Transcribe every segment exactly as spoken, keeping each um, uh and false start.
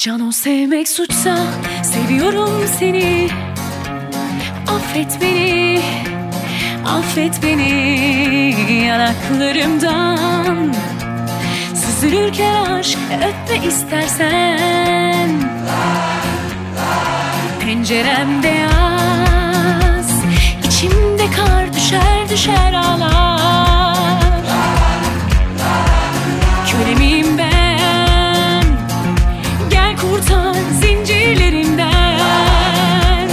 Cano sevmek suçsa seviyorum seni. Affet beni, affet beni yanaklarımdan. Süzülürken aşk öpme istersen. Penceremde yaz, içimde kar düşer düşer ağlar. Kölemiyim ben, gel kurtar zincirlerimden.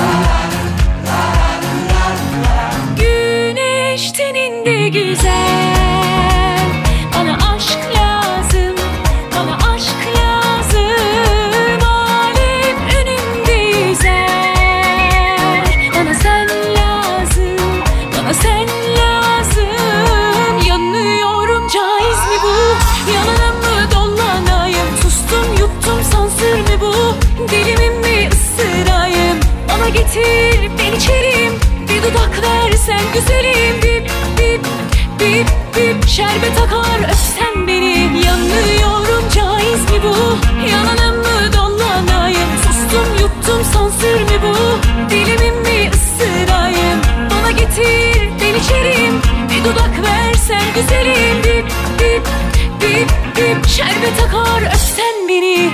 Güneş teninde güzel, bana aşk lazım, bana aşk lazım. Alem önümde yüzer, bana sen lazım, bana sen lazım. Yanıyorum, caiz mi bu? Yalanım mı dolanayım? Sustum yuttum, sansür mü bu? Dilimim mi ısırayım? Bana getir ben içerim, bir dudak versen güzelim. Bip bip bip bip şerbet akar öpsen beni. Yanıyorum, caiz mi bu? Yalanım mı dolanayım? Sustum yuttum, sansür mü bu? Dilimim mi ısırayım? Bana getir ben içerim, bir dudak versen güzelim. Bip bip bip bip şerbet akar öpsen beni.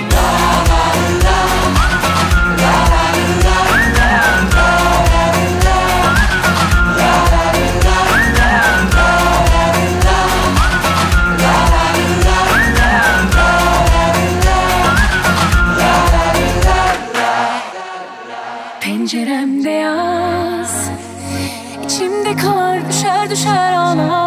Penceremde yaz, içimde kar düşer düşer ağlar.